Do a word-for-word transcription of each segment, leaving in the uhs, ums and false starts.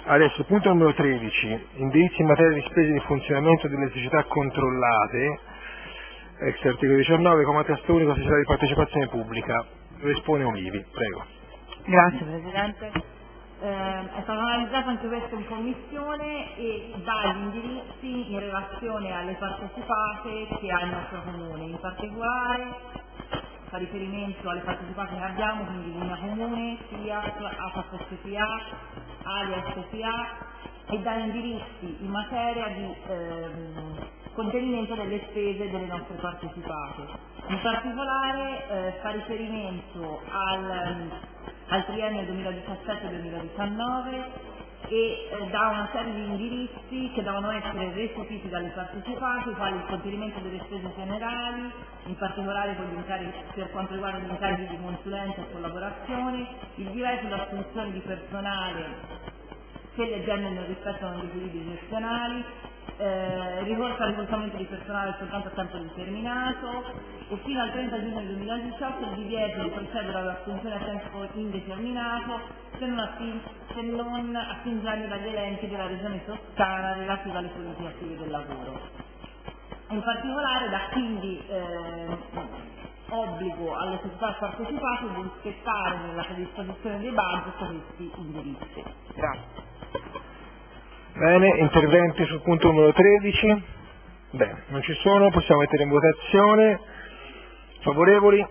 Adesso, punto numero tredici, indirizzi in materia di spese di funzionamento delle società controllate, ex articolo diciannove, comma testo unico, società di partecipazione pubblica. Lo espone Olivi, prego. Grazie Presidente. Eh, è stato analizzato anche questo in commissione e dà gli indirizzi in relazione alle partecipate che ha il nostro comune, in particolare fa riferimento alle partecipate che abbiamo, quindi Linea Comune, Fiat, A F A P S P A, Alia S P A, e dà indirizzi in materia di ehm, contenimento delle spese delle nostre partecipate. In particolare eh, fa riferimento al, al triennio duemiladiciassette duemiladiciannove e eh, dà una serie di indirizzi che devono essere recepiti dalle partecipanti, quali il contenimento delle spese generali, in particolare con gli incarichi, per quanto riguarda gli incarichi di consulenza e collaborazione, il divieto di assunzione di personale se le aziende non rispettano gli equilibri gestionali, eh, ricorso al reclutamento di personale soltanto a tempo determinato e fino al trenta giugno duemiladiciotto il divieto di procedere all'assunzione a tempo indeterminato se non, atting- se non attingendo dagli elenchi della Regione Toscana relativa alle politiche attive del lavoro. In particolare dà quindi eh, obbligo alle società partecipate di rispettare nella predisposizione dei budget questi indirizzi. Grazie. Bene, interventi sul punto numero tredici? Bene, non ci sono, possiamo mettere in votazione. Favorevoli?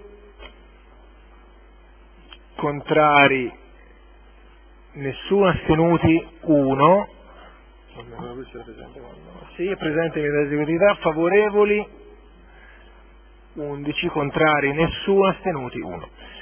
Contrari? Nessuno, astenuti? uno. Sì, è presente in esecutività. Favorevoli? undici, contrari? Nessuno, astenuti? uno.